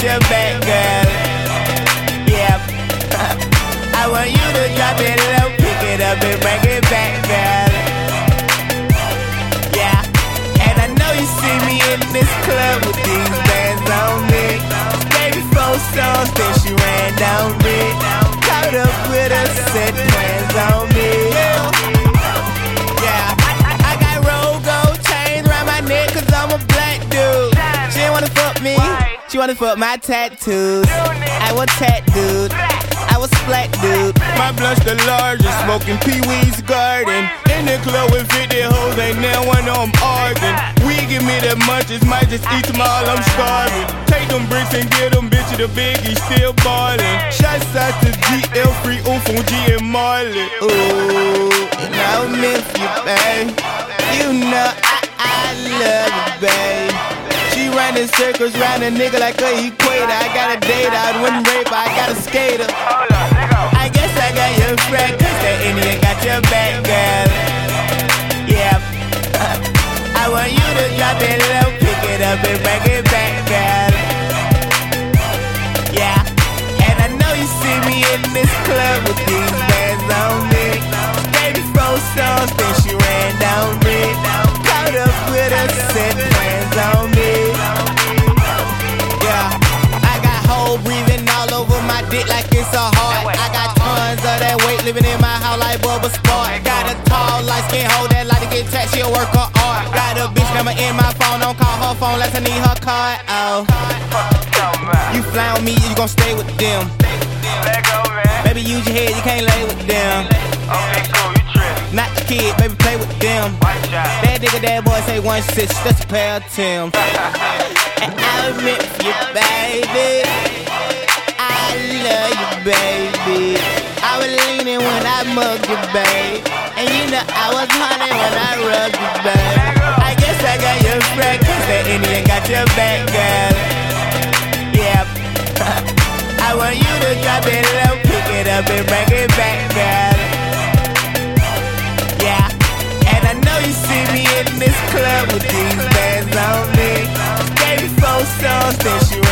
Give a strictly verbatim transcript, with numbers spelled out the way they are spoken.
your back, girl. Yeah. I want you to drop it low, pick it up and bring it back, girl. Yeah. And I know you see me in this club with these bands on me. Gave me four songs, then she ran down me. Caught up with her, set plans on me. Yeah. I got roll gold chains around my neck cause I'm a black dude. She didn't wanna fuck me, she wanna fuck my tattoos. I was tat dude, I was black dude. My blunt's the largest, smoking Pee-wee's garden. In the club with fifty hoes, ain't now one of them arguing. We give me the munchies, might just eat them all, I'm starving. Take them bricks and get them bitches, the biggie still ballin'. Shots out to G L, free oof on G and Marley. Ooh, and I miss you, babe. You know I, I love you, babe. She running circles round a nigga like a equator. I got a date, I wouldn't rape her, I got a skater. I guess I got your friend, cause that Indian got your back, girl. Yeah. I want you to drop it low, pick it up and bring it back, girl. Yeah. And I know you see me in this club with these bands on me. Gave me four songs, then she ran down me. Caught up with her, set plans on me. Yeah. I got whole breathing all over my dick like it's a heart. I got tons of that weight living in my house like Bubba Sport. Got a tall, light skin, hold that light to get taxed, she'll work her art. Got a bitch number in my phone, don't call her phone unless I need her card. Oh, you fly on me, you gon' stay with them. Baby, use your head, you can't lay with them. Okay, cool, you trippin'. Not the kid, baby, play with them. That nigga, that boy say one six, that's a pair of Timbs. And I admit for you, baby, I love you, baby. I was leaning when I mugged you, babe. And you know I was honey when I rubbed you, babe. I guess I got your friend, cause that Indian got your back, girl. Yeah. I want you to drop it low, pick it up and bring it back, girl. Yeah. And I know you see me in this club with these bands on me. Gave me four songs, then she